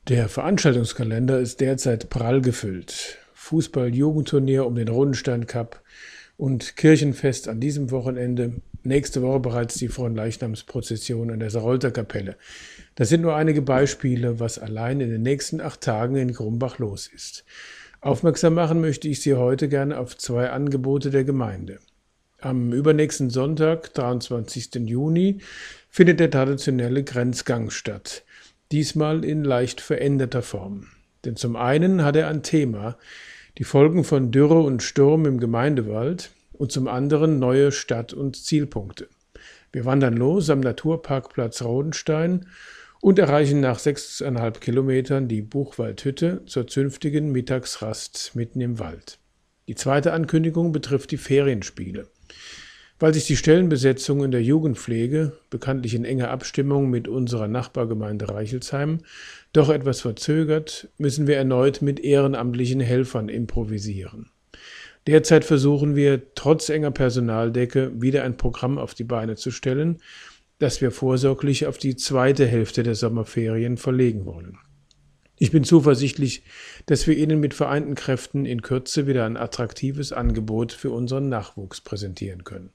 Der Veranstaltungskalender ist derzeit prall gefüllt. Fußball-Jugendturnier um den Rundenstein Cup und Kirchenfest an diesem Wochenende. Nächste Woche bereits die Fronleichnamsprozession in der Sarolter Kapelle. Das sind nur einige Beispiele, was allein in den nächsten 8 Tagen in Grumbach los ist. Aufmerksam machen möchte ich Sie heute gerne auf 2 Angebote der Gemeinde. Am übernächsten Sonntag, 23. Juni, findet der traditionelle Grenzgang statt. Diesmal in leicht veränderter Form. Denn zum einen hat er ein Thema, die Folgen von Dürre und Sturm im Gemeindewald, und zum anderen neue Stadt- und Zielpunkte. Wir wandern los am Naturparkplatz Rodenstein und erreichen nach 6,5 Kilometern die Buchwaldhütte zur zünftigen Mittagsrast mitten im Wald. Die zweite Ankündigung betrifft die Ferienspiele. Weil sich die Stellenbesetzung in der Jugendpflege, bekanntlich in enger Abstimmung mit unserer Nachbargemeinde Reichelsheim, doch etwas verzögert, müssen wir erneut mit ehrenamtlichen Helfern improvisieren. Derzeit versuchen wir, trotz enger Personaldecke, wieder ein Programm auf die Beine zu stellen, das wir vorsorglich auf die zweite Hälfte der Sommerferien verlegen wollen. Ich bin zuversichtlich, dass wir Ihnen mit vereinten Kräften in Kürze wieder ein attraktives Angebot für unseren Nachwuchs präsentieren können.